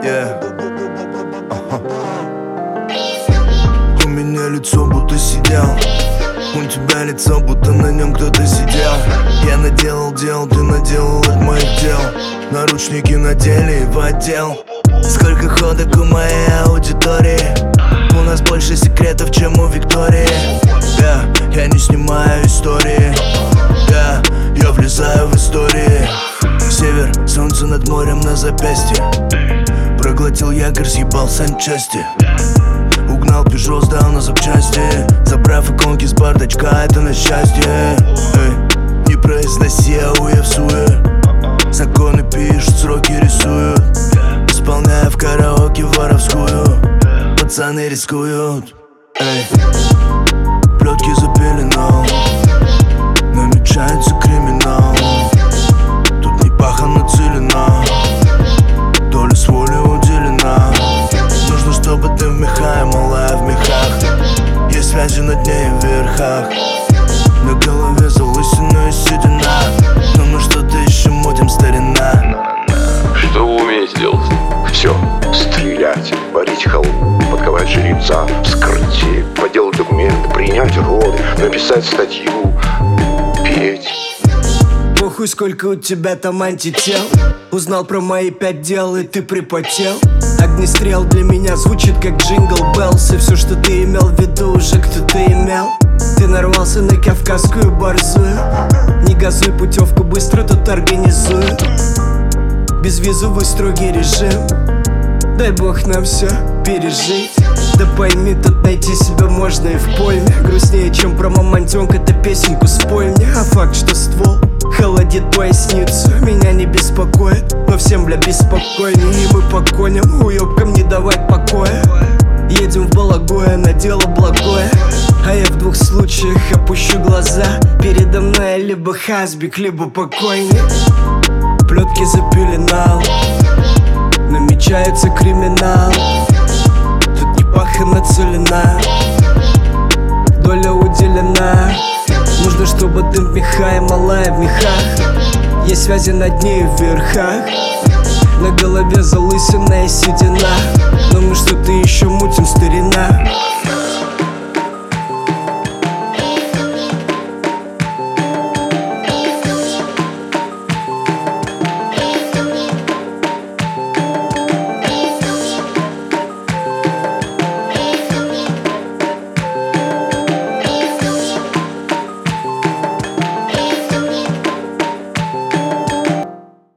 У меня лицо будто сидел, у тебя лицо будто на нем кто-то сидел. Я наделал дел, ты наделал от моих дел. Наручники надели и в отдел. Сколько ходок у моей аудитории. У нас больше секретов, чем у Виктории. Я не снимаю истории. Я влезаю в истории. Север, солнце над морем на запястье. Проглотил якорь, съебал санчасти. Угнал Пежо, сдал на запчасти. Забрав иконки с бардачка, это на счастье. Не произноси, я всуе. Законы пишут, сроки рисуют. Исполняя в караоке воровскую. Пацаны рискуют. Плетки запеленал. Намечается криминал. Тут не паха нацелена. Доля с воли уделена. Нужно, чтобы ты в мехах, малая в мехах. Есть связи над ней в верхах. На голове залысина и седина. Но мы что-то еще мутим, старина. Что вы умеете делать? Все. Стрелять, варить халву, подковать жреца, вскрытие, поделать документы, принять роды, написать статью, петь. Похуй, сколько у тебя там антител. Узнал про мои 5 дел, и ты припотел. Огнестрел для меня звучит как джингл беллс. И все, что ты имел в виду, уже кто-то имел. Ты нарвался на кавказскую борзую. Не газуй, путевку быстро тут организую. Безвизовый строгий режим. Дай бог нам все пережить. Да пойми, тут найти себя можно и в пойме. Грустнее, чем про мамонтенка, это песенку спой мне. А факт, что ствол холодит поясницу, меня не беспокоит. Но всем, бля, беспокойнее. И мы по коням, уёбкам не давать покоя. Едем в Балагое на дело благое. А я в 2 случаях опущу глаза. Передо мной либо хасбик, либо покойник. Плетки запеленал. Намечается криминал. Тут не паха нацелена. Доля уделена. Нужно, чтобы ты в меха и малая в мехах. Есть связи над ней в верхах. На голове залысина и седина. Но мы что-то еще мутим, старина.